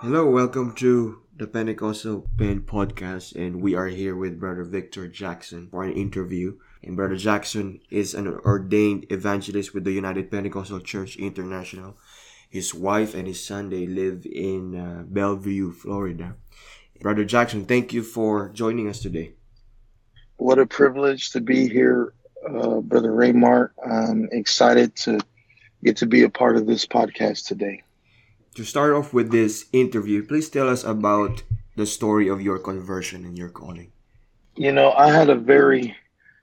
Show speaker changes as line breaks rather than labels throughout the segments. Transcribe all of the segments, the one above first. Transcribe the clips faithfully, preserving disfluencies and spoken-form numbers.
Hello, welcome to the Pentecostal Pen podcast, and we are here with Brother Victor Jackson for an interview. And Brother Jackson is an ordained evangelist with the United Pentecostal Church International. His wife and his son, they live in uh, Bellevue, Florida. Brother Jackson, thank you for joining us today.
What a privilege to be here, uh, Brother Raymart. I'm excited to get to be a part of this podcast today.
To start off with this interview, please tell us about the story of your conversion and your calling.
You know, I had a very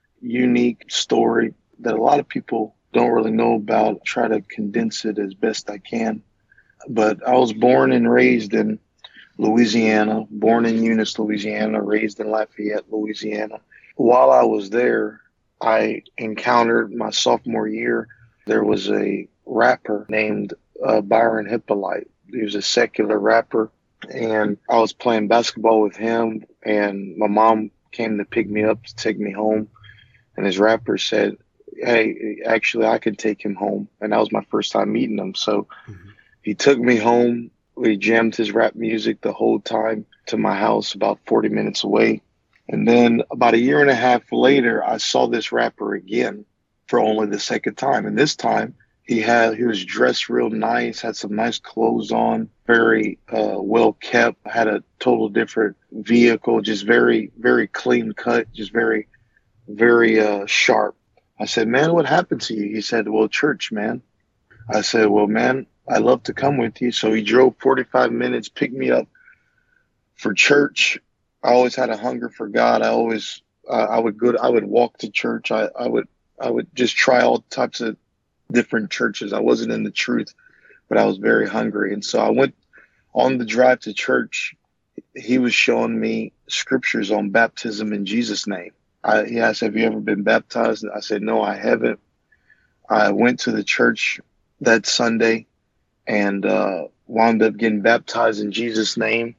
unique story that a lot of people don't really know about. I try to condense it as best I can. But I was born and raised in Louisiana, born in Eunice, Louisiana, raised in Lafayette, Louisiana. While I was there, I encountered my sophomore year, there was a rapper named uh, Byron Hippolyte. He was a secular rapper, and I was playing basketball with him, and my mom came to pick me up to take me home, and his rapper said, hey, actually, I could take him home, and that was my first time meeting him, so mm-hmm. He took me home. We jammed his rap music the whole time to my house about forty minutes away. And then about a year and a half later, I saw this rapper again for only the second time. And this time he had, he was dressed real nice, had some nice clothes on, very uh, well kept, had a total different vehicle, just very, very clean cut, just very, very uh, sharp. I said, man, what happened to you? He said, well, church, man. I said, well, man, I'd love to come with you. So he drove forty-five minutes, picked me up for church. I always had a hunger for God. I always, uh, I would go, to, I would walk to church. I, I would, I would just try all types of different churches. I wasn't in the truth, but I was very hungry. And so I went on the drive to church. He was showing me scriptures on baptism in Jesus' name. I, he asked, have you ever been baptized? I said, no, I haven't. I went to the church that Sunday and uh, wound up getting baptized in Jesus' name.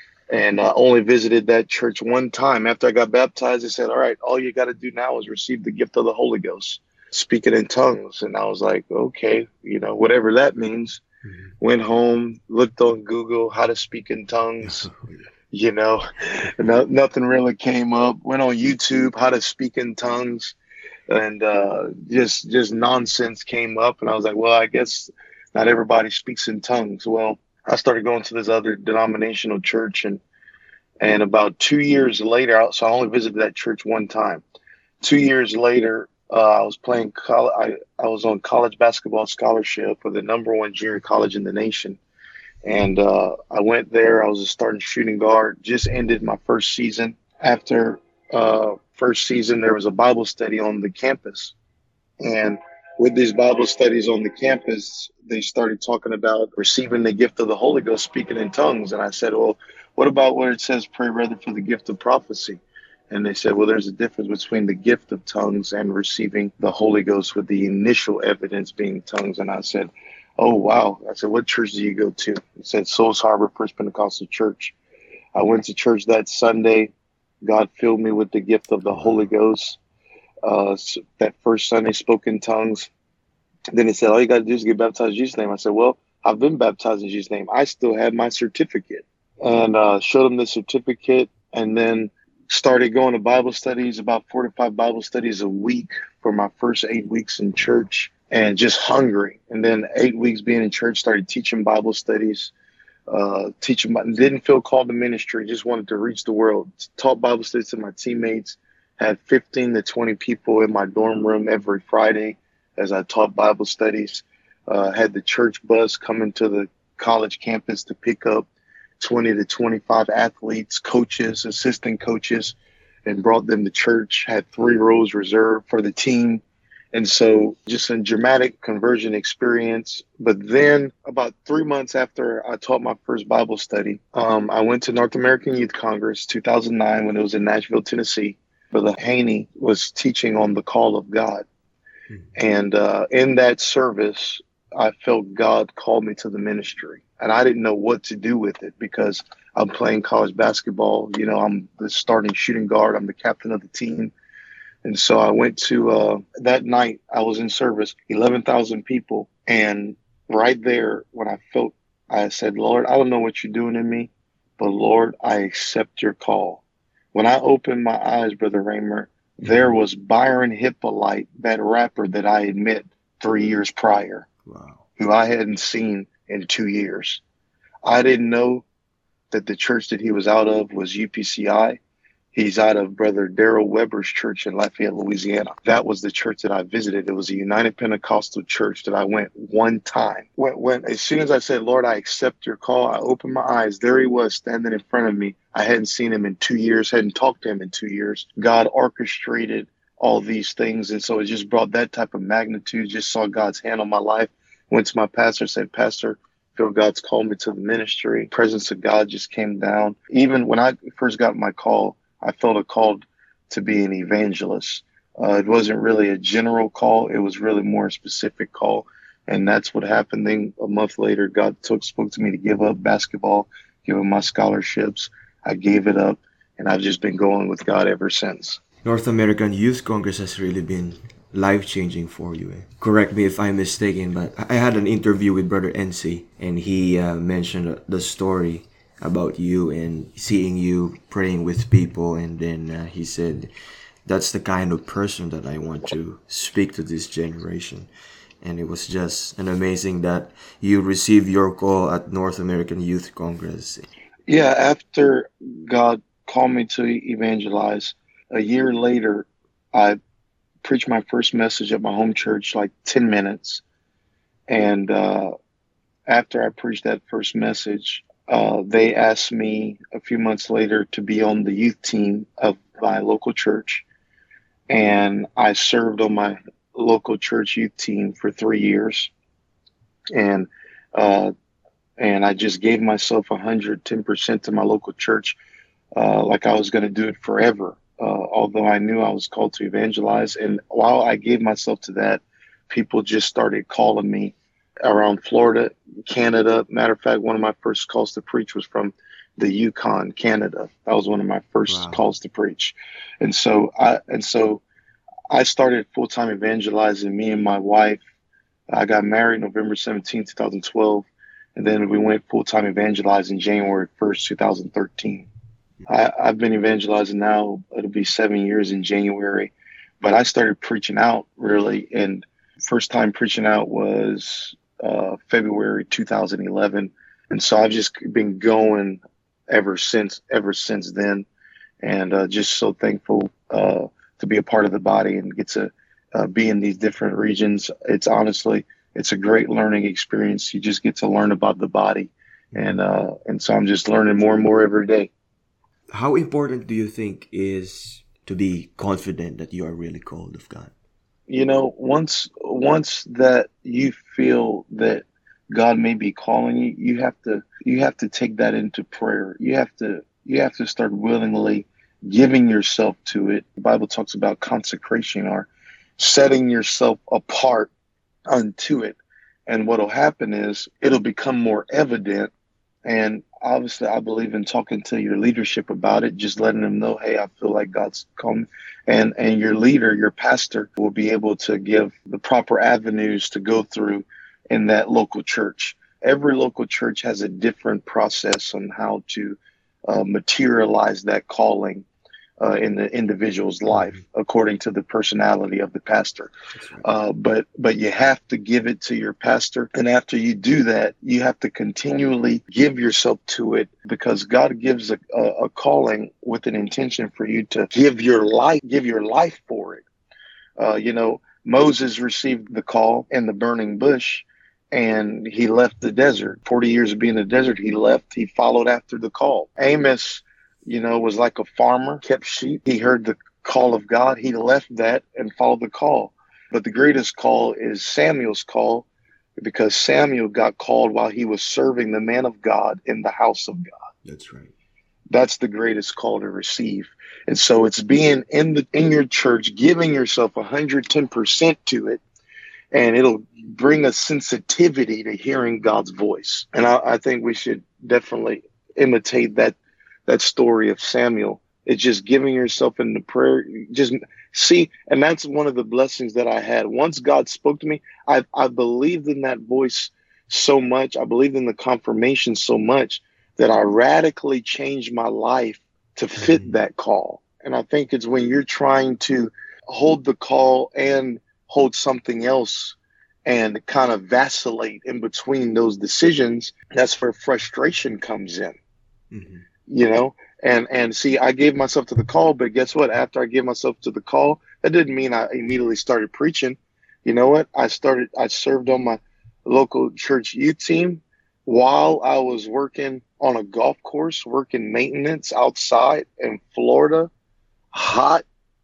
And I only visited that church one time. After I got baptized, they said, all right, all you got to do now is receive the gift of the Holy Ghost, speaking in tongues. And I was like, okay, you know, whatever that means. Mm-hmm. Went home, looked on Google, how to speak in tongues. You know, no, nothing really came up. Went on YouTube, how to speak in tongues. And uh, just just nonsense came up. And I was like, well, I guess not everybody speaks in tongues. Well, I started going to this other denominational church, and and about two years later, so I only visited that church one time. Two years later, uh, I was playing. Coll- I I was on college basketball scholarship for the number one junior college in the nation, and uh, I went there. I was a starting shooting guard. Just ended my first season. After uh, first season, there was a Bible study on the campus, and with these Bible studies on the campus, they started talking about receiving the gift of the Holy Ghost, speaking in tongues. And I said, well, what about where it says pray rather for the gift of prophecy? And they said, well, there's a difference between the gift of tongues and receiving the Holy Ghost, with the initial evidence being tongues. And I said, oh, wow. I said, what church do you go to? It said Souls Harbor First Pentecostal Church. I went to church that Sunday. God filled me with the gift of the Holy Ghost. Uh, so that first Sunday, spoke in tongues. Then he said, all you got to do is get baptized in Jesus' name. I said, well, I've been baptized in Jesus' name. I still have my certificate. And uh, showed him the certificate, and then started going to Bible studies, about four to five Bible studies a week for my first eight weeks in church, and just hungry. And then eight weeks being in church, started teaching Bible studies, uh, teaching, didn't feel called to ministry, just wanted to reach the world. Taught Bible studies to my teammates. Had fifteen to twenty people in my dorm room every Friday as I taught Bible studies. Uh, had the church bus coming to the college campus to pick up twenty to twenty-five athletes, coaches, assistant coaches, and brought them to church. Had three rows reserved for the team. And so just a dramatic conversion experience. But then about three months after I taught my first Bible study, um, I went to North American Youth Congress two thousand nine when it was in Nashville, Tennessee. Brother Haney was teaching on the call of God. Mm-hmm. And uh, in that service, I felt God called me to the ministry. And I didn't know what to do with it because I'm playing college basketball. You know, I'm the starting shooting guard. I'm the captain of the team. And so I went to, uh, that night I was in service, eleven thousand people. And right there, when I felt I said, Lord, I don't know what you're doing in me, but Lord, I accept your call. When I opened my eyes, Brother Raymer, there
Mhm.
was Byron Hippolyte, that rapper that I had met three years prior,
Wow.
who I hadn't seen in two years. I didn't know that the church that he was out of was U P C I. He's out of Brother Daryl Weber's church in Lafayette, Louisiana. That was the church that I visited. It was a United Pentecostal church that I went one time. When, when as soon as I said, Lord, I accept your call, I opened my eyes. There he was standing in front of me. I hadn't seen him in two years, hadn't talked to him in two years. God orchestrated all these things. And so it just brought that type of magnitude, just saw God's hand on my life. Went to my pastor, said, Pastor, I feel God's called me to the ministry. Presence of God just came down. Even when I first got my call, I felt a call to be an evangelist. Uh, it wasn't really a general call. It was really more a specific call. And that's what happened. Then a month later, God took, spoke to me to give up basketball, give up my scholarships. I gave it up, and I've just been going with God ever since.
North American Youth Congress has really been life-changing for you. Eh? Correct me if I'm mistaken, but I had an interview with Brother N C, and he uh, mentioned the story about you and seeing you praying with people, and then uh, he said, that's the kind of person that I want to speak to this generation. And it was just an amazing that you received your call at North American Youth Congress.
Yeah, after God called me to evangelize, a year later, I preached my first message at my home church, like ten minutes. And uh, after I preached that first message, uh, they asked me a few months later to be on the youth team of my local church. And I served on my local church youth team for three years. And uh, and I just gave myself one hundred ten percent to my local church, uh, like I was going to do it forever. Uh, although I knew I was called to evangelize. And while I gave myself to that, people just started calling me around Florida, Canada. Matter of fact, one of my first calls to preach was from the Yukon, Canada. That was one of my first
Wow.
calls to preach. And so I, and so I started full-time evangelizing. Me and my wife, I got married November seventeenth, twenty twelve. And then we went full-time evangelizing January first, twenty thirteen. I, I've been evangelizing now, it'll be seven years in January, but I started preaching out really. And first time preaching out was uh, February two thousand eleven. And so I've just been going ever since, ever since then. And uh, just so thankful uh, to be a part of the body and get to uh, be in these different regions. It's honestly, it's a great learning experience. You just get to learn about the body. And, uh, and so I'm just learning more and more every day.
How important do you think is to be confident that you are really called of God?
You know, once once that you feel that God may be calling you, you have to you have to take that into prayer. You have to you have to start willingly giving yourself to it. The Bible talks about consecration, or setting yourself apart unto it. And what'll happen is it'll become more evident. And obviously, I believe in talking to your leadership about it, just letting them know, hey, I feel like God's calling me. And, and your leader, your pastor, will be able to give the proper avenues to go through in that local church. Every local church has a different process on how to uh, materialize that calling uh, in the individual's life, according to the personality of the pastor.
Right.
Uh, but but you have to give it to your pastor. And after you do that, you have to continually give yourself to it, because God gives a, a, a calling with an intention for you to give your life, give your life for it. Uh, you know, Moses received the call in the burning bush, and he left the desert. forty years of being in the desert, he left. He followed after the call. Amos, you know, was like a farmer, kept sheep. He heard the call of God. He left that and followed the call. But the greatest call is Samuel's call, because Samuel got called while he was serving the man of God in the house of God.
That's right.
That's the greatest call to receive. And so it's being in the in your church, giving yourself one hundred ten percent to it, and it'll bring a sensitivity to hearing God's voice. And I, I think we should definitely imitate that that story of Samuel. It's just giving yourself in the prayer. Just see, and that's one of the blessings that I had. Once God spoke to me, I, I believed in that voice so much. I believed in the confirmation so much that I radically changed my life to fit
Mhm.
that call. And I think it's when you're trying to hold the call and hold something else and kind of vacillate in between those decisions, that's where frustration comes in,
Mhm.
you know? And and see, I gave myself to the call, but guess what? After I gave myself to the call, that didn't mean I immediately started preaching. You know what? I started I served on my local church youth team while I was working on a golf course, working maintenance outside in Florida, hot,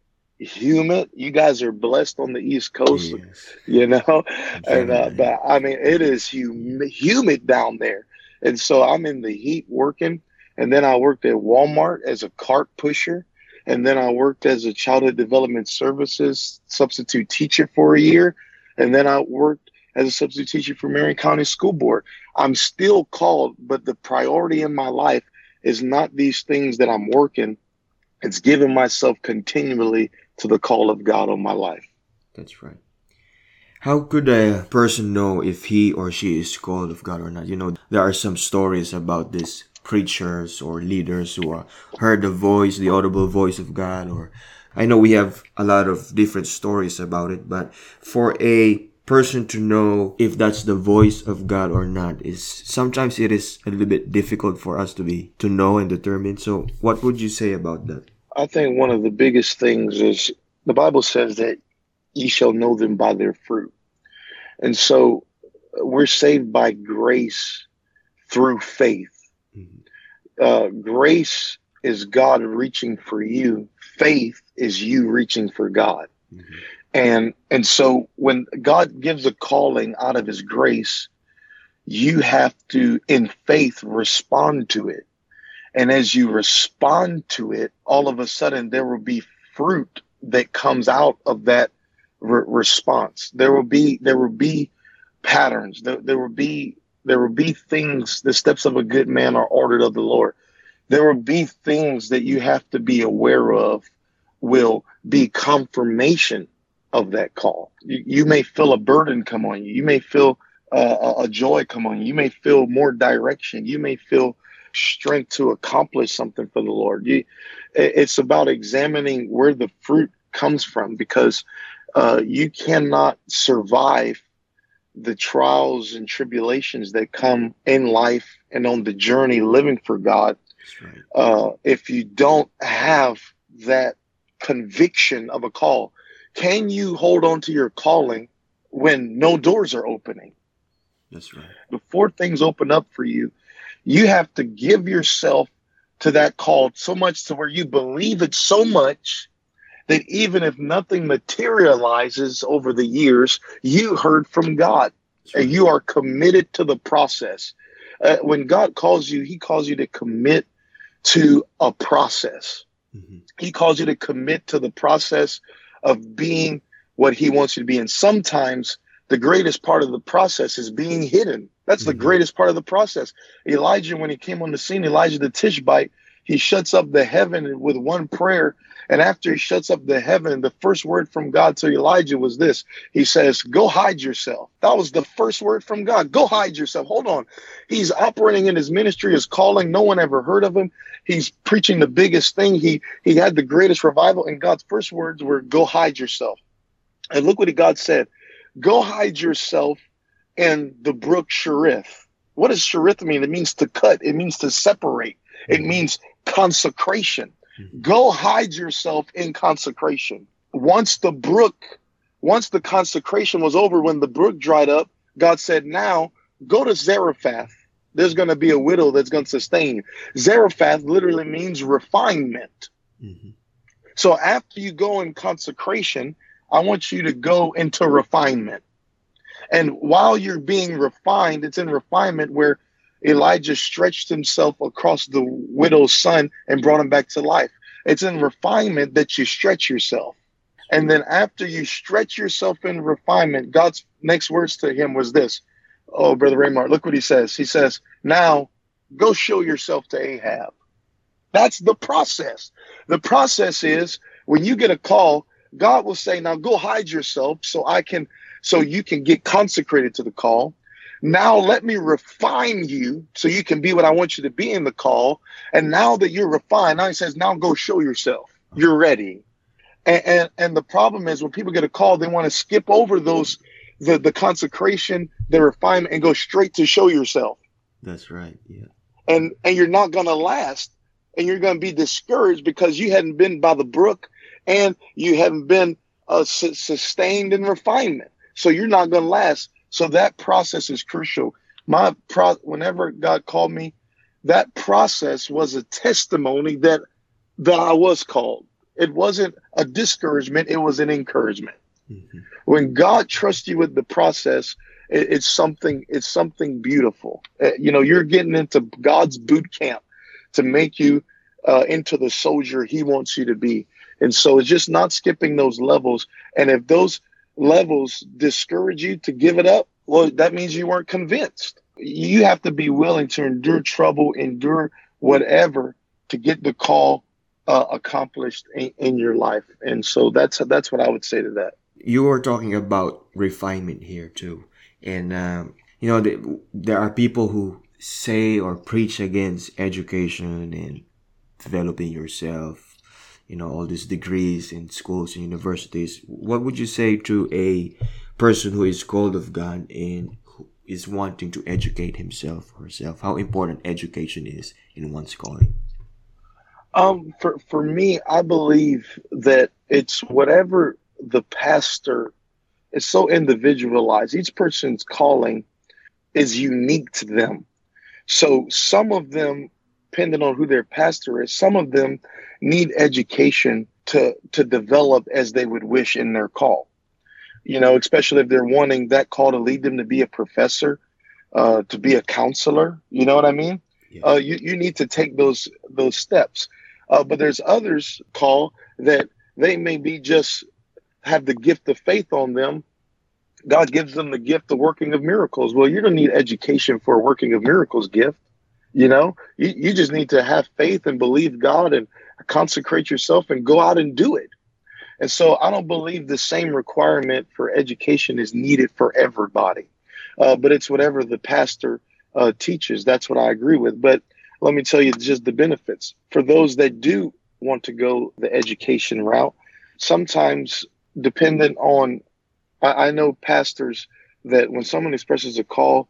humid. You guys are blessed on the East Coast,
Yes.
you know, and uh,
Definitely.
but I mean it is hum- humid down there, and so I'm in the heat working, and then I worked at Walmart as a cart pusher, and then I worked as a childhood development services substitute teacher for a year, and then I worked as a substitute teacher for Marion County School Board. I'm still called, but the priority in my life is not these things that I'm working. It's giving myself continually to the call of God on my life.
That's right. How could a person know if he or she is called of God or not? You know, there are some stories about these preachers or leaders who are heard the voice, the audible voice of God, or I know we have a lot of different stories about it, but for a person to know if that's the voice of God or not is sometimes it is a little bit difficult for us to be to know and determine. So what would you say about that?
I think one of the biggest things is the Bible says that ye shall know them by their fruit. And so uh, we're saved by grace through faith.
Mhm.
Uh, grace is God reaching for you. Faith is you reaching for God.
Mhm.
And and so when God gives a calling out of his grace, you have to in faith respond to it. And as you respond to it, all of a sudden there will be fruit that comes out of that re- response. There will be there will be patterns. There, there will be there will be things. The steps of a good man are ordered of the Lord. There will be things that you have to be aware of. Will be confirmation of that call. You, you may feel a burden come on you. You may feel uh, a a joy come on you. You may feel more direction. You may feel strength to accomplish something for the Lord. You, it's about examining where the fruit comes from because uh, you cannot survive the trials and tribulations that come in life and on the journey living for God
That's right.
uh, if you don't have that conviction of a call. Can you hold on to your calling when no doors are opening?
That's right.
Before things open up for you, you have to give yourself to that call so much to where you believe it so much that even if nothing materializes over the years, you heard from God
That's
and
right.
you are committed to the process. Uh, when God calls you, he calls you to commit to a process.
Mhm.
He calls you to commit to the process of being what he wants you to be. And sometimes the greatest part of the process is being hidden. That's the
Mhm.
greatest part of the process. Elijah, when he came on the scene, Elijah the Tishbite, he shuts up the heaven with one prayer. And after he shuts up the heaven, the first word from God to Elijah was this. He says, go hide yourself. That was the first word from God. Go hide yourself. Hold on. He's operating in his ministry, his calling. No one ever heard of him. He's preaching the biggest thing. He he had the greatest revival. And God's first words were, go hide yourself. And look what God said. Go hide yourself in the brook Cherith. What does Cherith mean? It means to cut. It means to separate. It
Mhm.
means consecration.
Mhm.
Go hide yourself in consecration. Once the brook, once the consecration was over, when the brook dried up, God said, now go to Zarephath. There's going to be a widow that's going to sustain you. Zarephath literally means refinement.
Mhm.
So after you go in consecration, I want you to go into refinement. And while you're being refined, it's in refinement where Elijah stretched himself across the widow's son and brought him back to life. It's in refinement that you stretch yourself. And then after you stretch yourself in refinement, God's next words to him was this. Oh, Brother Raymar, look what he says. He says, now go show yourself to Ahab. That's the process. The process is when you get a call, God will say, now go hide yourself so I can, so you can get consecrated to the call. Now let me refine you so you can be what I want you to be in the call. And now that you're refined, now he says, now go show yourself. You're ready. And, and, and the problem is when people get a call, they want to skip over those, the, the consecration, the refinement, and go straight to show yourself.
That's right. Yeah.
And, and you're not going to last, and you're going to be discouraged because you hadn't been by the brook and you haven't been uh, su- sustained in refinement. So you're not going to last. So that process is crucial. My pro- whenever God called me, that process was a testimony that that I was called. It wasn't a discouragement; it was an encouragement. Mm-hmm. When God trusts you with the process, it, it's something. It's something beautiful. Uh, you know, you're getting into God's boot camp to make you uh, into the soldier He wants you to be. And so it's just not skipping those levels. And if those levels discourage you to give it up, well, that means you weren't convinced. You have to be willing to endure trouble, endure whatever to get the call uh, accomplished in, in your life. And so that's that's what I would say to that.
You were talking about refinement here too. And, um, you know, the, there are people who say or preach against education and developing yourself, you know, all these degrees in schools and universities. What would you say to a person who is called of God and who is wanting to educate himself or herself? How important education is in one's calling?
Um, for, for me, I believe that it's whatever the pastor is so individualized. Each person's calling is unique to them. So some of them, depending on who their pastor is, some of them need education to to develop as they would wish in their call. You know, especially if they're wanting that call to lead them to be a professor, uh, to be a counselor. You know what I mean? Yes. Uh, you you need to take those those steps. Uh, but there's others call that they may be just have the gift of faith on them. God gives them the gift of working of miracles. Well, you don't need education for a working of miracles gift. You know, you, you just need to have faith and believe God and consecrate yourself and go out and do it. And so I don't believe the same requirement for education is needed for everybody, uh, but it's whatever the pastor uh, teaches. That's what I agree with. But let me tell you just the benefits. For those that do want to go the education route, sometimes dependent on, I, I know pastors that when someone expresses a call,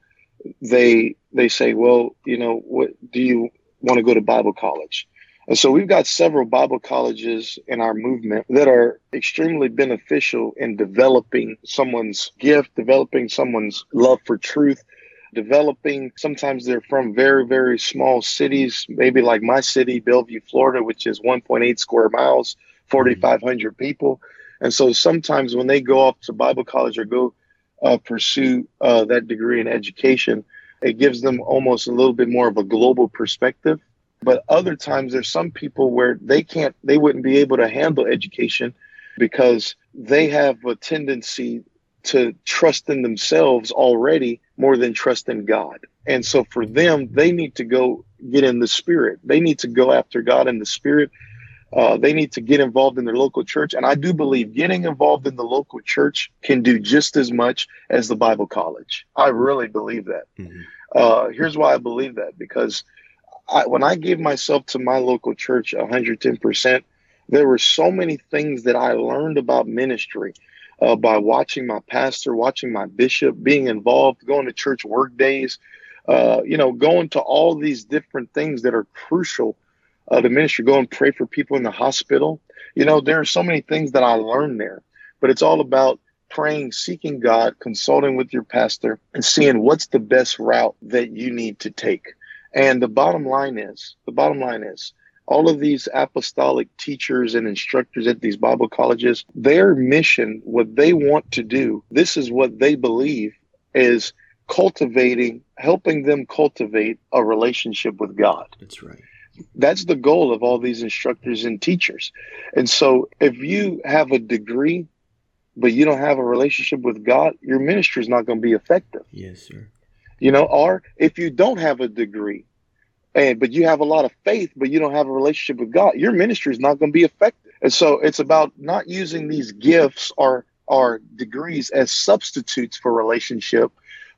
they they say, well, you know, what do you want to go to Bible college? And so we've got several Bible colleges in our movement that are extremely beneficial in developing someone's gift, developing someone's love for truth, developing, sometimes they're from very, very small cities, maybe like my city, Bellevue, Florida, which is one point eight square miles, forty-five hundred people. And so sometimes when they go off to Bible college or go uh, pursue uh, that degree in education, it gives them almost a little bit more of a global perspective. But other times there's some people where they can't, they wouldn't be able to handle education because they have a tendency to trust in themselves already more than trust in God. And so for them, they need to go get in the spirit. They need to go after God in the spirit. Uh, they need to get involved in their local church. And I do believe getting involved in the local church can do just as much as the Bible college. I really believe that. Mm-hmm. Uh, here's why I believe that, because I, when I gave myself to my local church one hundred ten percent, there were so many things that I learned about ministry uh, by watching my pastor, watching my bishop, being involved, going to church work days, uh, you know, going to all these different things that are crucial uh, to ministry, go and pray for people in the hospital. You know, there are so many things that I learned there, but it's all about praying, seeking God, consulting with your pastor, and seeing what's the best route that you need to take. And the bottom line is, the bottom line is, all of these apostolic teachers and instructors at these Bible colleges, their mission, what they want to do, this is what they believe is cultivating, helping them cultivate a relationship with God.
That's right.
That's the goal of all these instructors and teachers. And so if you have a degree, but you don't have a relationship with God, your ministry is not going to be effective.
Yes, sir.
You know, or if you don't have a degree, and but you have a lot of faith, but you don't have a relationship with God, your ministry is not going to be effective. And so it's about not using these gifts or, or degrees as substitutes for relationship,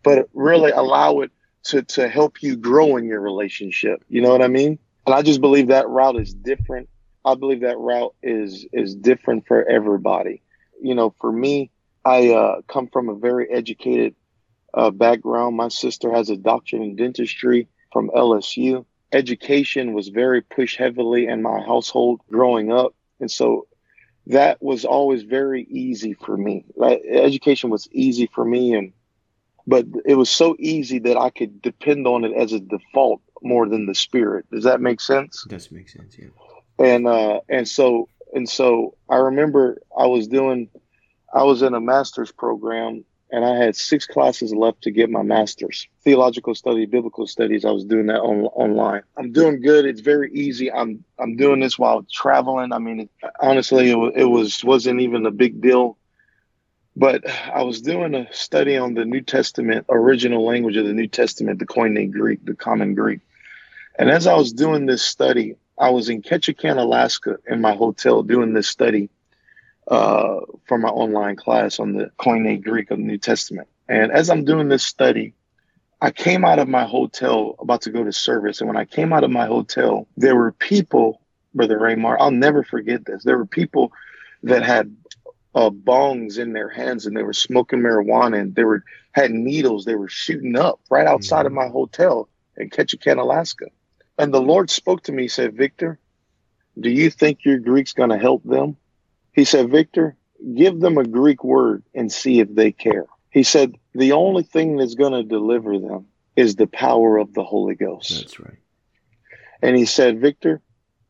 but really allow it to, to help you grow in your relationship. You know what I mean? And I just believe that route is different. I believe that route is, is different for everybody. You know, for me, I uh, come from a very educated uh, background. My sister has a doctorate in dentistry from L S U. Education was very pushed heavily in my household growing up. And so that was always very easy for me. Like, education was easy for me. And but it was so easy that I could depend on it as a default more than the Spirit. Does that make sense?
It does make sense, yeah.
And uh, and so and so I remember I was doing, I was in a master's program, and I had six classes left to get my master's. Theological study, biblical studies. I was doing that on, online. I'm doing good. It's very easy. I'm I'm doing this while traveling. I mean, it, honestly, it, w- it was wasn't even a big deal. But I was doing a study on the New Testament, original language of the New Testament, the Koine Greek, the Common Greek. And as I was doing this study, I was in Ketchikan, Alaska, in my hotel doing this study uh, for my online class on the Koine Greek of the New Testament. And as I'm doing this study, I came out of my hotel about to go to service. And when I came out of my hotel, there were people, Brother Raymar, I'll never forget this. There were people that had uh, bongs in their hands, and they were smoking marijuana, and they were had needles. They were shooting up right outside mm-hmm. of my hotel in Ketchikan, Alaska. And the Lord spoke to me, he said, Victor, do you think your Greek's going to help them? He said, Victor, give them a Greek word and see if they care. He said, the only thing that's going to deliver them is the power of the Holy Ghost.
That's right.
And he said, Victor,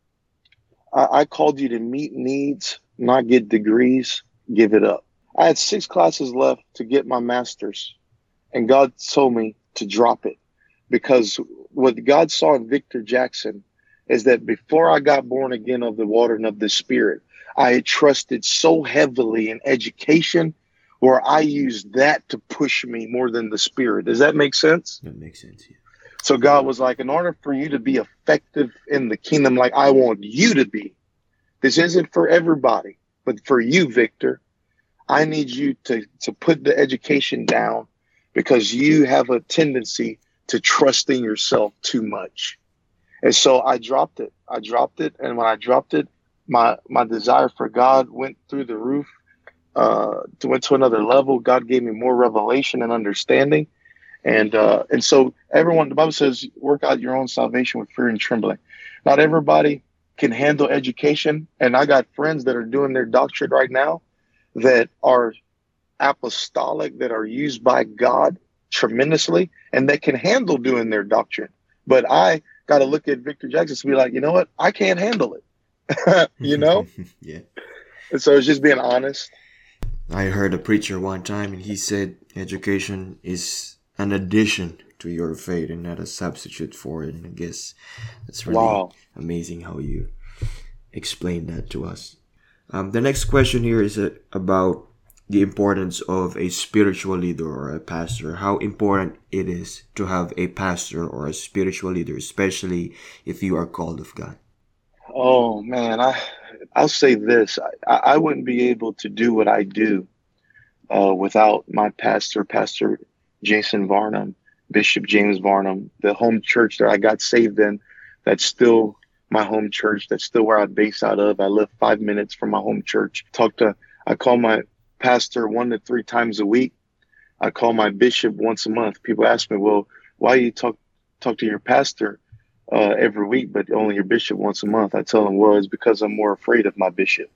I, I called you to meet needs, not get degrees. Give it up. I had six classes left to get my master's, and God told me to drop it, because what God saw in Victor Jackson is that before I got born again of the water and of the Spirit, I had trusted so heavily in education, where I used that to push me more than the Spirit. Does that make sense?
That makes sense, yeah.
So God was like, in order for you to be effective in the kingdom like I want you to be, this isn't for everybody, but for you, Victor, I need you to, to put the education down, because you have a tendency to trust in yourself too much. And so I dropped it. I dropped it. And when I dropped it, my, my desire for God went through the roof, uh, to went to another level. God gave me more revelation and understanding. And, uh, and so everyone, the Bible says, work out your own salvation with fear and trembling. Not everybody can handle education. And I got friends that are doing their doctorate right now that are apostolic, that are used by God tremendously, and that can handle doing their doctrine. But I got to look at Victor Jackson and be like, you know what? I can't handle it. You know?
Yeah.
And so it's just being honest.
I heard a preacher one time, and he said education is an addition to your faith and not a substitute for it. And I guess that's really wow. amazing how you explained that to us. Um, the next question here is uh, about the importance of a spiritual leader or a pastor. How important it is to have a pastor or a spiritual leader, especially if you are called of God.
Oh man, I I'll say this: I, I wouldn't be able to do what I do uh, without my pastor, Pastor Jason Varnum, Bishop James Varnum, the home church that I got saved in. That's still my home church. That's still where I base out of. I live five minutes from my home church. Talk to, I call my pastor one to three times a week. I call my bishop once a month. People ask me, well, why do you talk, talk to your pastor uh, every week, but only your bishop once a month? I tell them, well, it's because I'm more afraid of my bishop.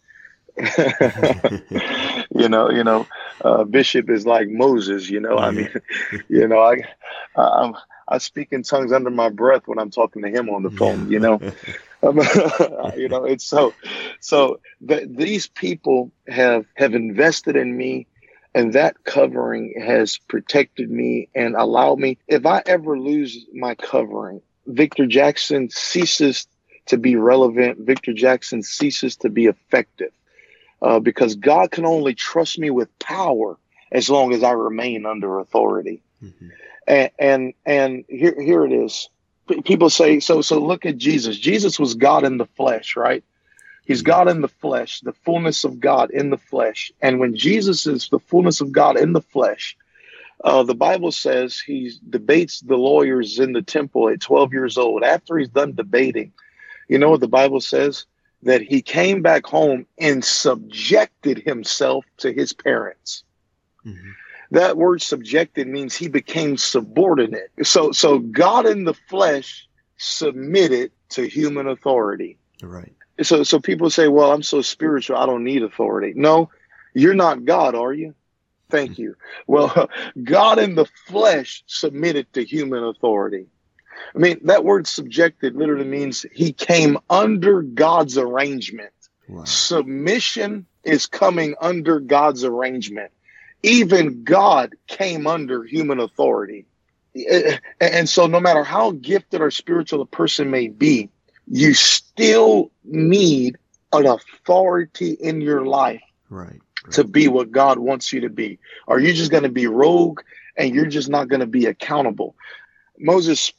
you know, you know, uh, bishop is like Moses, you know, I mean, you know, I, I'm, I speak in tongues under my breath when I'm talking to him on the phone, you know, um, you know, it's so, so th- these people have, have invested in me, and that covering has protected me and allowed me. If I ever lose my covering, Victor Jackson ceases to be relevant. Victor Jackson ceases to be effective, uh, because God can only trust me with power as long as I remain under authority. Mm-hmm. And, and, and here, here it is. P- people say, so, so look at Jesus. Jesus was God in the flesh, right? He's God in the flesh, the fullness of God in the flesh. And when Jesus is the fullness of God in the flesh, Uh, the Bible says he debates the lawyers in the temple at twelve years old. After he's done debating, you know what the Bible says? That he came back home and subjected himself to his parents. Mm-hmm. That word subjected means he became subordinate. So, so God in the flesh submitted to human authority.
Right.
So, so people say, well, I'm so spiritual, I don't need authority. No, you're not God, are you? Thank you. Well, God in the flesh submitted to human authority. I mean, that word subjected literally means he came under God's arrangement. Wow. Submission is coming under God's arrangement. Even God came under human authority. And so no matter how gifted or spiritual a person may be, you still need an authority in your life. Right. To be what God wants you to be. Or you're just going to be rogue and you're just not going to be accountable. Moses,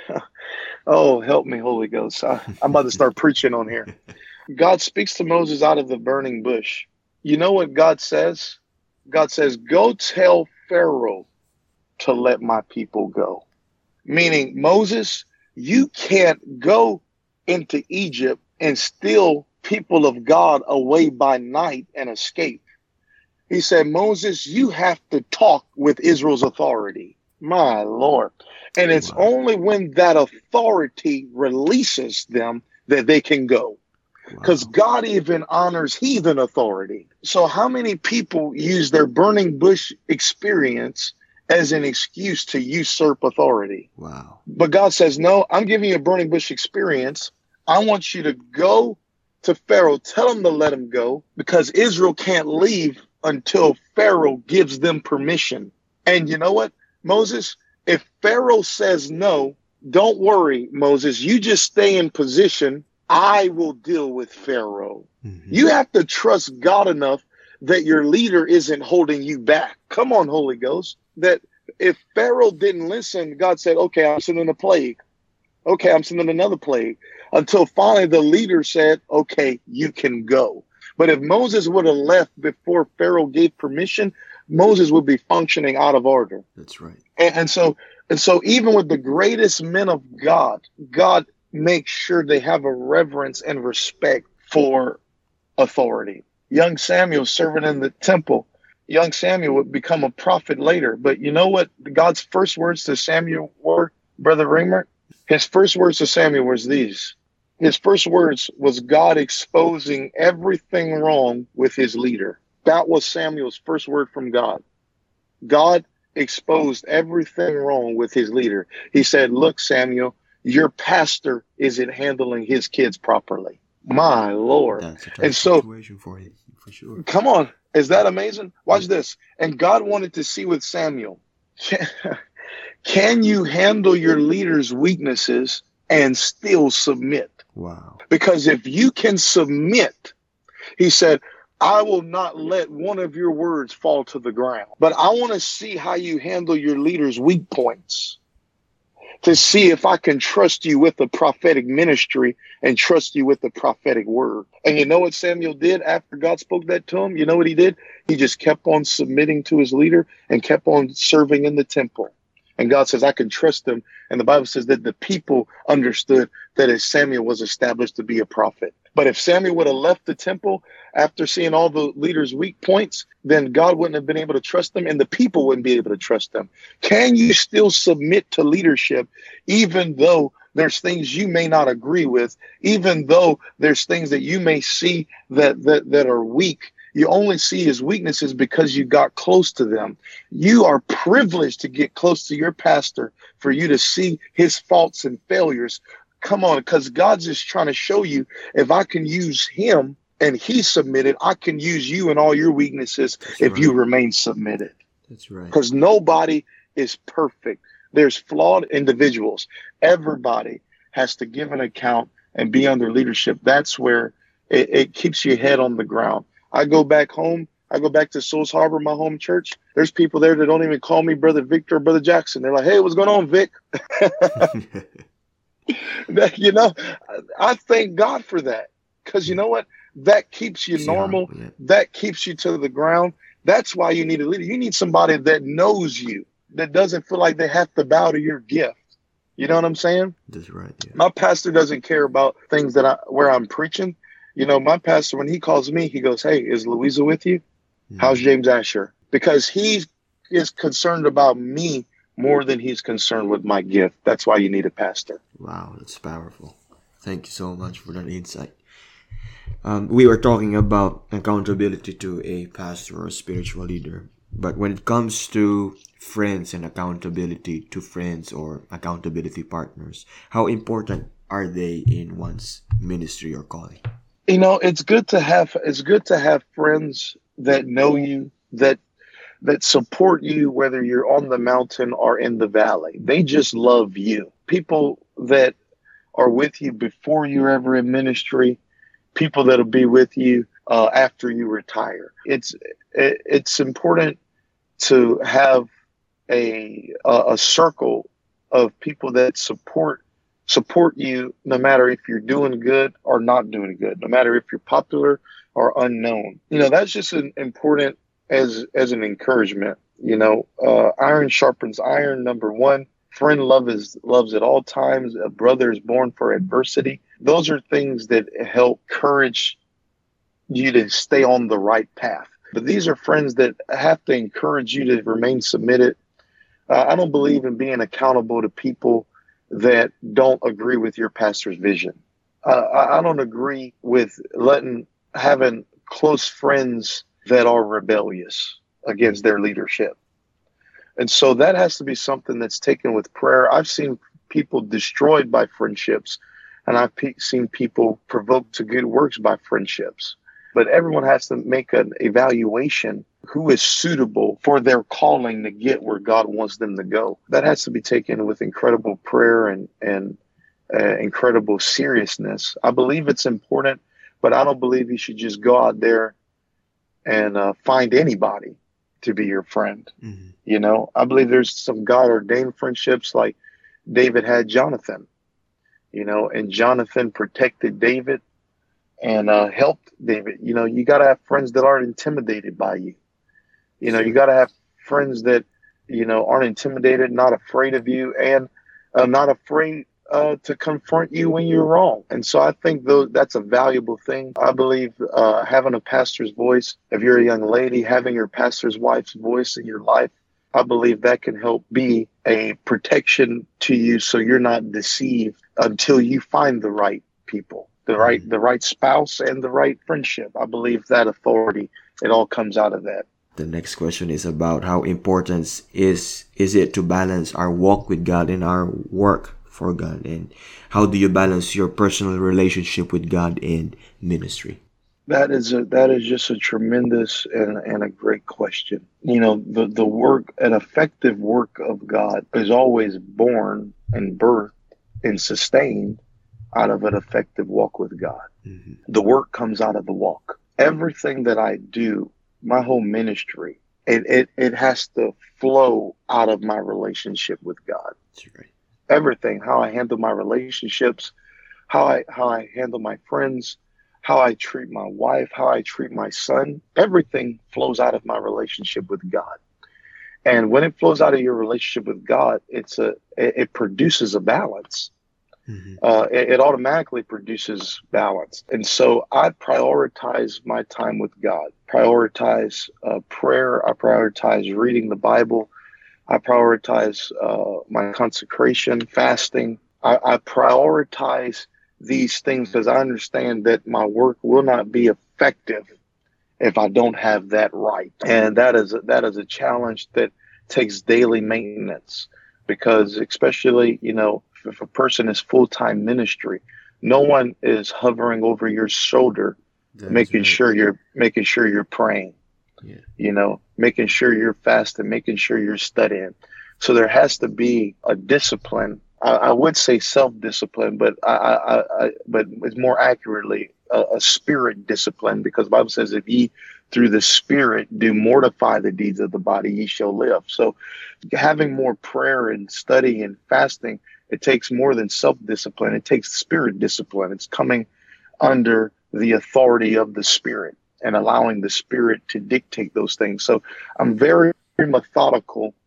oh, help me, Holy Ghost. I, I'm about to start preaching on here. God speaks to Moses out of the burning bush. You know what God says? God says, go tell Pharaoh to let my people go. Meaning, Moses, you can't go into Egypt and steal people of God away by night and escape. He said, Moses, you have to talk with Israel's authority. My Lord. And it's wow. only when that authority releases them that they can go. Because wow. God even honors heathen authority. So how many people use their burning bush experience as an excuse to usurp authority? Wow. But God says, no, I'm giving you a burning bush experience. I want you to go to Pharaoh, tell him to let him go, because Israel can't leave until Pharaoh gives them permission. And you know what, Moses, if Pharaoh says no, don't worry, Moses, you just stay in position. I will deal with Pharaoh. Mm-hmm. You have to trust God enough that your leader isn't holding you back. Come on, Holy Ghost. That if Pharaoh didn't listen, God said, okay, I'm sending a plague. Okay, I'm sending another plague. Until finally the leader said, okay, you can go. But if Moses would have left before Pharaoh gave permission, Moses would be functioning out of order.
That's right.
And, and so, and so even with the greatest men of God, God makes sure they have a reverence and respect for authority. Young Samuel serving in the temple, young Samuel would become a prophet later. But you know what God's first words to Samuel were, Brother Raymond? His first words to Samuel was these. His first words was God exposing everything wrong with his leader. That was Samuel's first word from God. God exposed everything wrong with his leader. He said, look, Samuel, your pastor isn't handling his kids properly. My Lord.
That's a tough
and so,
situation for you, for sure.
Come on. Is that amazing? Watch this. And God wanted to see with Samuel, can, can you handle your leader's weaknesses and still submit?
Wow.
Because if you can submit, he said, I will not let one of your words fall to the ground. But I want to see how you handle your leader's weak points, to see if I can trust you with the prophetic ministry and trust you with the prophetic word. And you know what Samuel did after God spoke that to him? You know what he did? He just kept on submitting to his leader and kept on serving in the temple. And God says, I can trust him. And the Bible says that the people understood that as Samuel was established to be a prophet. But if Samuel would have left the temple after seeing all the leaders' weak points, then God wouldn't have been able to trust them and the people wouldn't be able to trust them. Can you still submit to leadership, even though there's things you may not agree with, even though there's things that you may see that that, that are weak? You only see his weaknesses because you got close to them. You are privileged to get close to your pastor for you to see his faults and failures. Come on, because God's just trying to show you, if I can use him and he submitted, I can use you and all your weaknesses. That's if right. you remain submitted.
That's right.
Because nobody is perfect. There's flawed individuals. Everybody has to give an account and be under leadership. That's where it, it keeps your head on the ground. I go back home. I go back to Souls Harbor, my home church. There's people there that don't even call me Brother Victor or Brother Jackson. They're like, hey, what's going on, Vic? That, you know, I thank God for that, because you know what? That keeps you normal. That keeps you to the ground. That's why you need a leader. You need somebody that knows you. that doesn't feel like they have to bow to your gift. You know what I'm saying?
That's right. Yeah.
My pastor doesn't care about things that I where I'm preaching. You know, my pastor, when he calls me, he goes, "Hey, is Louisa with you? How's James Asher?" Because he is concerned about me more than he's concerned with my gift. That's why you need a pastor.
Wow, that's powerful. Thank you so much for that insight. Um, we were talking about accountability to a pastor or a spiritual leader. But when it comes to friends and accountability to friends or accountability partners, how important are they in one's ministry or calling?
You know, it's good to have it's good to have friends that know you, that that support you, whether you're on the mountain or in the valley. They just love you. People that are with you before you're ever in ministry, people that'll be with you uh, after you retire. It's it, it's important to have a, a a circle of people that support support you, no matter if you're doing good or not doing good, no matter if you're popular or unknown. You know, that's just an important as as an encouragement. You know, uh, iron sharpens iron. Number one, friend love is loves at all times. A brother is born for adversity. Those are things that help encourage you to stay on the right path. But these are friends that have to encourage you to remain submitted. Uh, I don't believe in being accountable to people that don't agree with your pastor's vision. Uh, I, I don't agree with letting having close friends that are rebellious against their leadership. And so that has to be something that's taken with prayer. I've seen people destroyed by friendships, and I've pe- seen people provoked to good works by friendships. But everyone has to make an evaluation who is suitable for their calling to get where God wants them to go. That has to be taken with incredible prayer and, and uh, incredible seriousness. I believe it's important, but I don't believe you should just go out there and uh, find anybody to be your friend. Mm-hmm. You know, I believe there's some God ordained friendships, like David had Jonathan, you know, and Jonathan protected David and uh, helped David. You know, you got to have friends that aren't intimidated by you. You know, you got to have friends that, you know, aren't intimidated, not afraid of you, and uh, not afraid uh, to confront you when you're wrong. And so I think those, that's a valuable thing. I believe uh, having a pastor's voice, if you're a young lady, having your pastor's wife's voice in your life, I believe that can help be a protection to you so you're not deceived until you find the right people, the right, the right spouse and the right friendship. I believe that authority, it all comes out of that.
The next question is about how important is is it to balance our walk with God and our work for God, and how do you balance your personal relationship with God and ministry?
That is a that is just a tremendous and, and a great question. You know, the, the work, an effective work of God is always born and birthed and sustained out of an effective walk with God. Mm-hmm. The work comes out of the walk. Everything that I do, my whole ministry, it, it, it has to flow out of my relationship with God. That's right. Everything, how I handle my relationships, how I how I handle my friends, how I treat my wife, how I treat my son, everything flows out of my relationship with God. And when it flows out of your relationship with God, it's a it, it produces a balance. Mm-hmm. Uh, it, it automatically produces balance. And so I prioritize my time with God, prioritize uh, prayer, I prioritize reading the Bible, I prioritize uh, my consecration, fasting. I, I prioritize these things because I understand that my work will not be effective if I don't have that right. And that is a, that is a challenge that takes daily maintenance, because especially, you know, if a person is full-time ministry, no one is hovering over your shoulder, That's making right. sure you're making sure you're praying, yeah. you know, making sure you're fasting, making sure you're studying. So there has to be a discipline. I, I would say self-discipline, but I, I, I but it's more accurately a, a spirit discipline, because the Bible says, if ye through the Spirit do mortify the deeds of the body, ye shall live. So having more prayer and study and fasting, it takes more than self-discipline. It takes spirit discipline. It's coming under the authority of the Spirit and allowing the Spirit to dictate those things. So I'm very methodical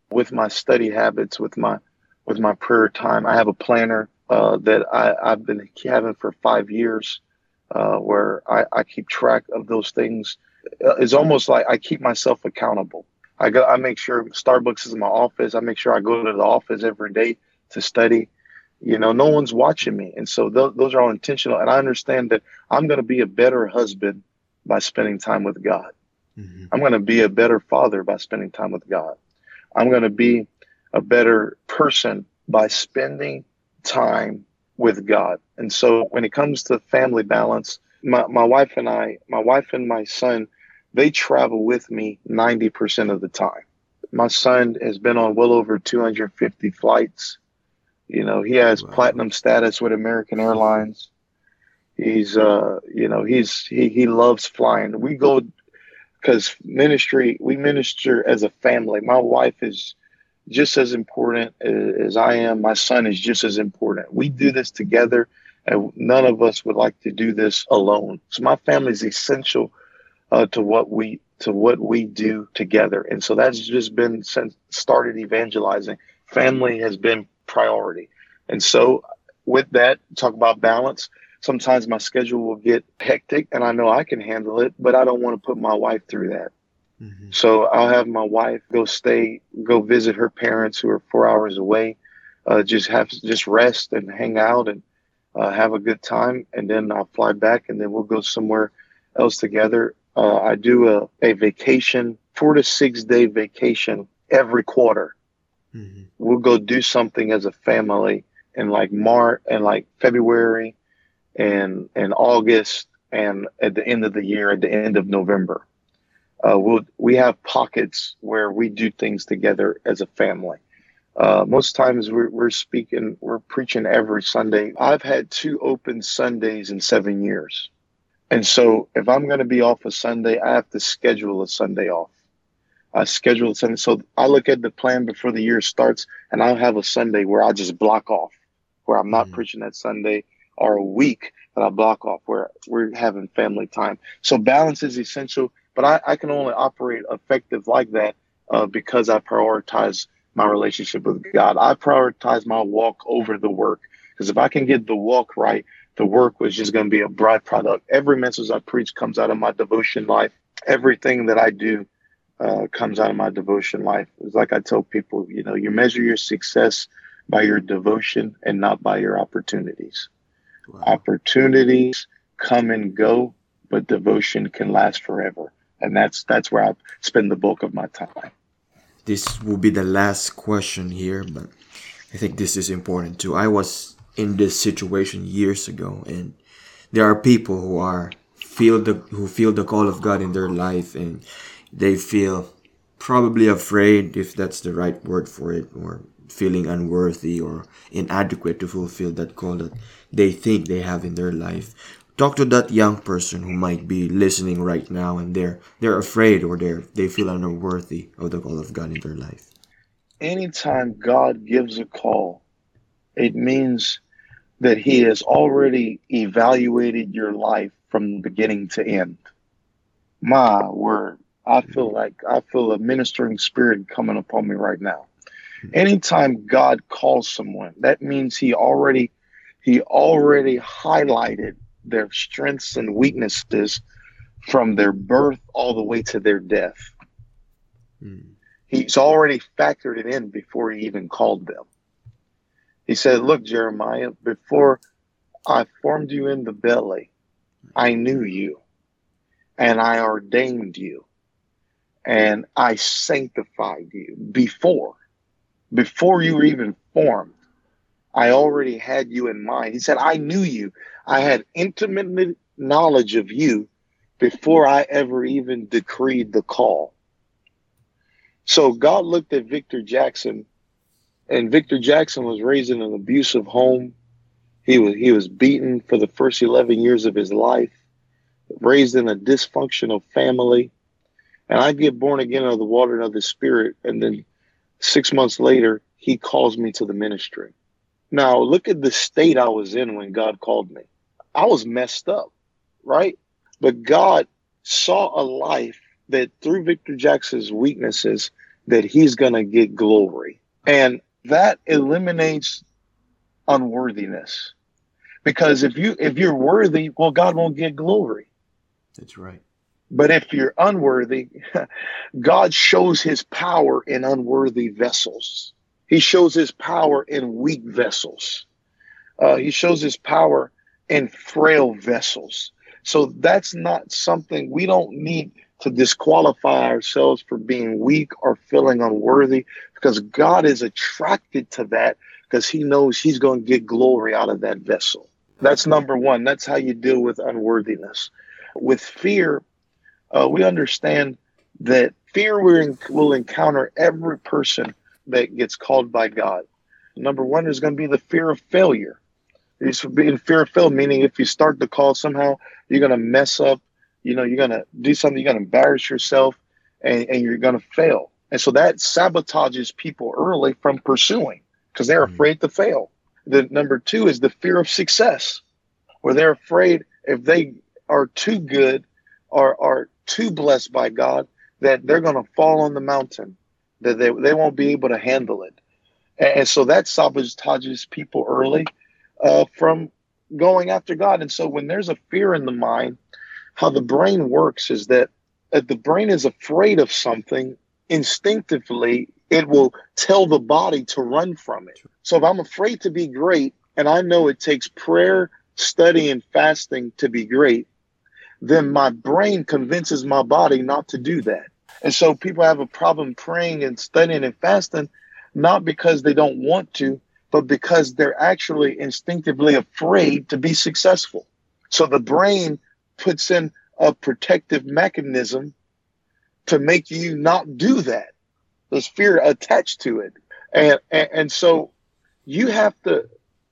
with my study habits, with my with my prayer time. I have a planner uh, that I, I've been having for five years uh, where I, I keep track of those things. Uh, It's almost like I keep myself accountable. I go, I make sure Starbucks is in my office. I make sure I go to the office every day to study. You know, no one's watching me. And so th- those are all intentional. And I understand that I'm going to be a better husband by spending time with God.
Mm-hmm.
I'm going to be a better father by spending time with God. I'm going to be a better person by spending time with God. And so when it comes to family balance, my, my wife and I, my wife and my son, they travel with me ninety percent of the time. My son has been on well over two hundred fifty flights. You know, he has
Wow.
platinum status with American Airlines. He's, uh, you know, he's, he, he loves flying. We go because ministry, we minister as a family. My wife is just as important as I am. My son is just as important. We do this together, and none of us would like to do this alone. So my family is essential uh, to what we to what we do together, and so that's just been since started evangelizing. Family has been priority, and so with that, talk about balance. Sometimes my schedule will get hectic, and I know I can handle it, but I don't want to put my wife through that.
Mm-hmm.
So I'll have my wife go stay, go visit her parents who are four hours away, uh, just have just rest and hang out and uh, have a good time, and then I'll fly back, and then we'll go somewhere else together. Uh, I do a, a vacation, four to six day vacation every quarter.
Mm-hmm.
We'll go do something as a family in like March and like February and and August, and at the end of the year, at the end of November. Uh, we'll, we have pockets where we do things together as a family. Uh, most times we're, we're speaking, we're preaching every Sunday. I've had two open Sundays in seven years. And so if I'm going to be off a Sunday, I have to schedule a Sunday off. I schedule a Sunday. So I look at the plan before the year starts, and I'll have a Sunday where I just block off, where I'm not
Mm-hmm.
preaching that Sunday, or a week that I block off where we're having family time. So balance is essential, but I, I can only operate effective like that uh, because I prioritize my relationship with God. I prioritize my walk over the work, because if I can get the walk right, the work was just going to be a byproduct. Every message I preach comes out of my devotion life. Everything that I do uh, comes out of my devotion life. It's like I tell people, you know, you measure your success by your devotion and not by your opportunities.
Wow.
Opportunities come and go, but devotion can last forever. And that's that's where I spend the bulk of my time.
This will be the last question here, but I think this is important too. I was in this situation years ago, and there are people who are feel the who feel the call of God in their life, and they feel probably afraid, if that's the right word for it, or feeling unworthy or inadequate to fulfill that call that they think they have in their life. Talk to that young person who might be listening right now, and they're they're afraid, or they're they feel unworthy of the call of God in their life.
Anytime God gives a call, it means that He has already evaluated your life from beginning to end. My word. I feel like I feel a ministering spirit coming upon me right now. Anytime God calls someone, that means he already he already highlighted their strengths and weaknesses from their birth all the way to their death.
Mm.
He's already factored it in before he even called them. He said, look, Jeremiah, before I formed you in the belly, I knew you, and I ordained you, and I sanctified you before. Before you were even formed, I already had you in mind. He said, I knew you. I had intimate knowledge of you before I ever even decreed the call. So God looked at Victor Jackson, and Victor Jackson was raised in an abusive home. He was, he was beaten for the first eleven years of his life, raised in a dysfunctional family. And I get born again of the water and of the Spirit, and then Six months later, he calls me to the ministry. Now, look at the state I was in when God called me. I was messed up, right? But God saw a life that through Victor Jackson's weaknesses that he's going to get glory. And that eliminates unworthiness. Because if you if you're worthy, well, God won't get glory.
That's right.
But if you're unworthy, God shows his power in unworthy vessels. He shows his power in weak vessels. Uh, he shows his power in frail vessels. So that's not something, we don't need to disqualify ourselves for being weak or feeling unworthy, because God is attracted to that because he knows he's going to get glory out of that vessel. That's number one. That's how you deal with unworthiness. With fear, uh, we understand that fear will, en- will encounter every person that gets called by God. Number one is going to be the fear of failure. It's being fear of failure, meaning if you start the call somehow, you're going to mess up, you know, you're going to do something, you're going to embarrass yourself, and, and you're going to fail. And so that sabotages people early from pursuing because they're afraid to fail. The number two is the fear of success, where they're afraid if they are too good or are too blessed by God, that they're going to fall on the mountain, that they, they won't be able to handle it. And, and so that sabotages people early uh, from going after God. And so when there's a fear in the mind, how the brain works is that if the brain is afraid of something, instinctively, it will tell the body to run from it. So if I'm afraid to be great, and I know it takes prayer, study, and fasting to be great, then my brain convinces my body not to do that. And so people have a problem praying and studying and fasting, not because they don't want to, but because they're actually instinctively afraid to be successful. So the brain puts in a protective mechanism to make you not do that. There's fear attached to it. And, and, and so you have to,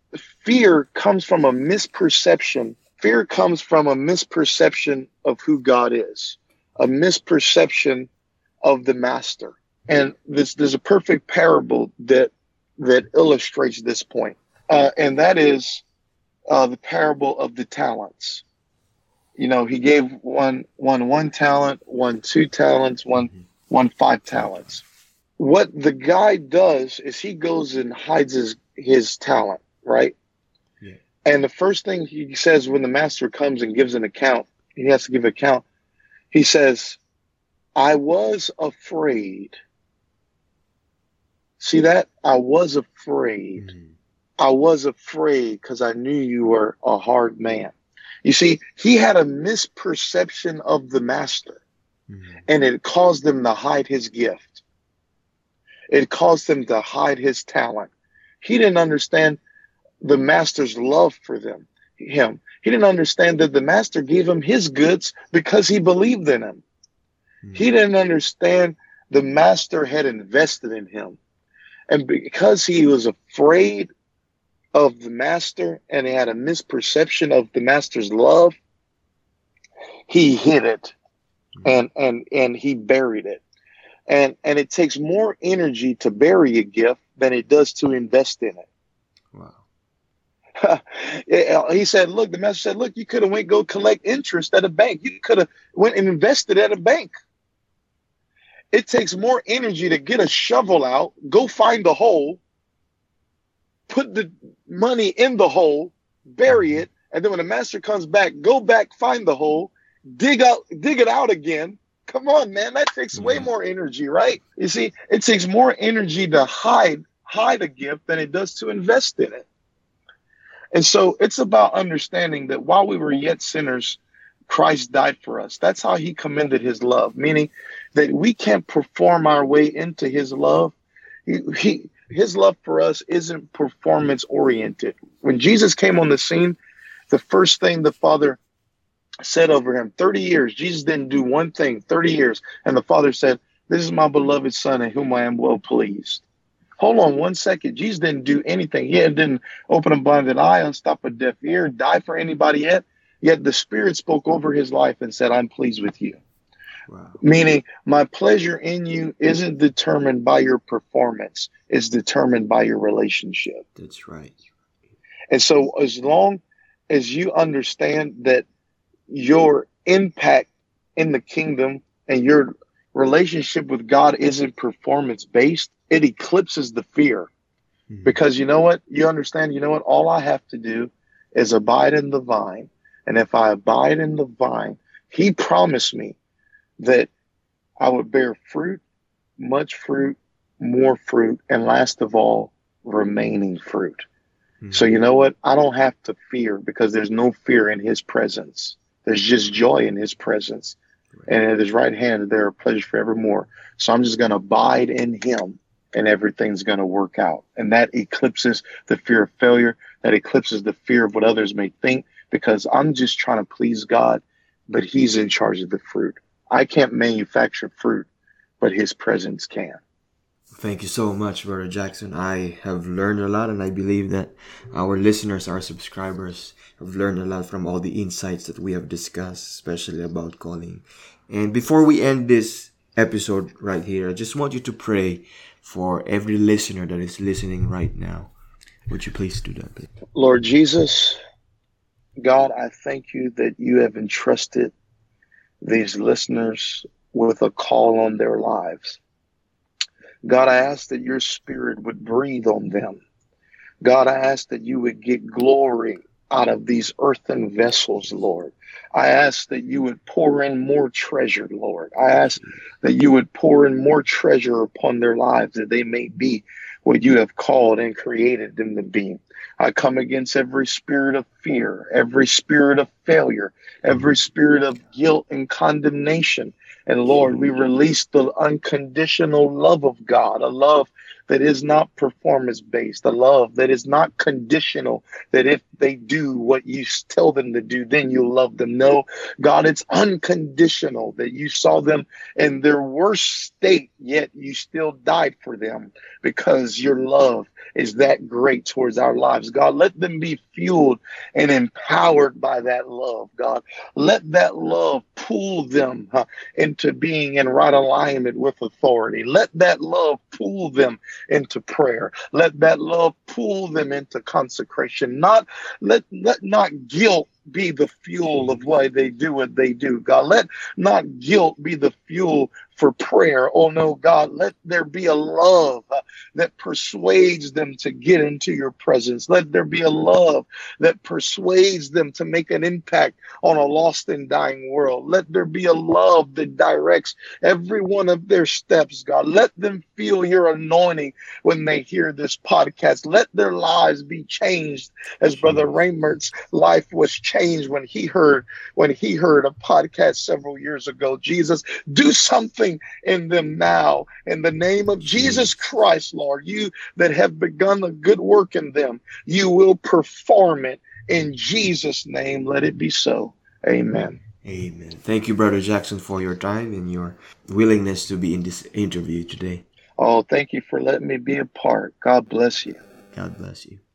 fear comes from a misperception. Fear comes from a misperception of who God is, a misperception of the master. And this, there's a perfect parable that, that illustrates this point. Uh, and that is uh, the parable of the talents. You know, he gave one, one, one talent, one, two talents, one, mm-hmm. one, five talents. What the guy does is he goes and hides his, his talent, right? Yeah. And the first thing he says when the master comes and gives an account, he has to give an account. He says, I was afraid. See that? I was afraid. Mm-hmm. I was afraid because I knew you were a hard man. You see, he had a misperception of the master, mm-hmm. and it caused him to hide his gift. It caused him to hide his talent. He didn't understand the master's love for them, him. He didn't understand that the master gave him his goods because he believed in him. Mm-hmm. He didn't understand the master had invested in him. And because he was afraid of the master and he had a misperception of the master's love, he hid it and, and, and he buried it. And, and it takes more energy to bury a gift than it does to invest in it. Wow. He said, look, the master said, look, you could have went go collect interest at a bank. You could have went and invested at a bank. It takes more energy to get a shovel out, go find a hole, put the money in the hole, bury it, and then when the master comes back, go back, find the hole, dig out, dig it out again. Come on, man, that takes way more energy, right? You see, it takes more energy to hide, hide a gift than it does to invest in it. And so it's about understanding that while we were yet sinners, Christ died for us. That's how he commended his love, meaning that we can't perform our way into his love. He, he, his love for us isn't performance oriented. When Jesus came on the scene, the first thing the Father said over him, thirty years, Jesus didn't do one thing, thirty years. And the Father said, this is my beloved Son in whom I am well pleased. Hold on one second. Jesus didn't do anything. He didn't open a blinded eye, unstop a deaf ear, die for anybody yet. Yet the Spirit spoke over his life and said, I'm pleased with you. Wow. Meaning my pleasure in you isn't determined by your performance. It's determined by your relationship.
That's right.
And so as long as you understand that your impact in the kingdom and your relationship with God isn't performance based, it eclipses the fear. Mm-hmm. Because you know what? You understand, you know what? All I have to do is abide in the vine. And if I abide in the vine, he promised me that I would bear fruit, much fruit, more fruit, and last of all, remaining fruit. Mm-hmm. So you know what? I don't have to fear because there's no fear in his presence. There's just joy in his presence. And at his right hand, there are pleasures forevermore. So I'm just going to abide in him and everything's going to work out. And that eclipses the fear of failure. That eclipses the fear of what others may think, because I'm just trying to please God, but he's in charge of the fruit. I can't manufacture fruit, but his presence can.
Thank you so much, Brother Jackson. I have learned a lot, and I believe that our listeners, our subscribers, have learned a lot from all the insights that we have discussed, especially about calling. And before we end this episode right here, I just want you to pray for every listener that is listening right now. Would you please do that, please?
Lord Jesus, God, I thank you that you have entrusted these listeners with a call on their lives. God, I ask that your spirit would breathe on them. God, I ask that you would get glory out of these earthen vessels, Lord. I ask that you would pour in more treasure, Lord. I ask that you would pour in more treasure upon their lives, that they may be what you have called and created them to be. I come against every spirit of fear, every spirit of failure, every spirit of guilt and condemnation. And Lord, we release the unconditional love of God, a love that is not performance-based, a love that is not conditional, that if they do what you tell them to do, then you'll love them. No, God, it's unconditional, that you saw them in their worst state, yet you still died for them because your love is that great towards our lives. God, let them be fueled and empowered by that love, God. Let that love pull them huh, into being in right alignment with authority. Let that love pull them into prayer. Let that love pull them into consecration. Not let, let not guilt be the fuel of why they do what they do. God, let not guilt be the fuel for prayer. Oh no, God, let there be a love uh, that persuades them to get into your presence. Let there be a love that persuades them to make an impact on a lost and dying world. Let there be a love that directs every one of their steps, God. Let them feel your anointing when they hear this podcast. Let their lives be changed as Brother Raymert's life was changed when he heard when he heard a podcast several years ago. Jesus, do something in them now. In the name of Jesus Christ, Lord, you that have begun a good work in them, you will perform it. In Jesus' name, let it be so. Amen.
Amen. Thank you, Brother Jackson, for your time and your willingness to be in this interview today.
Oh, thank you for letting me be a part. God bless you.
God bless you.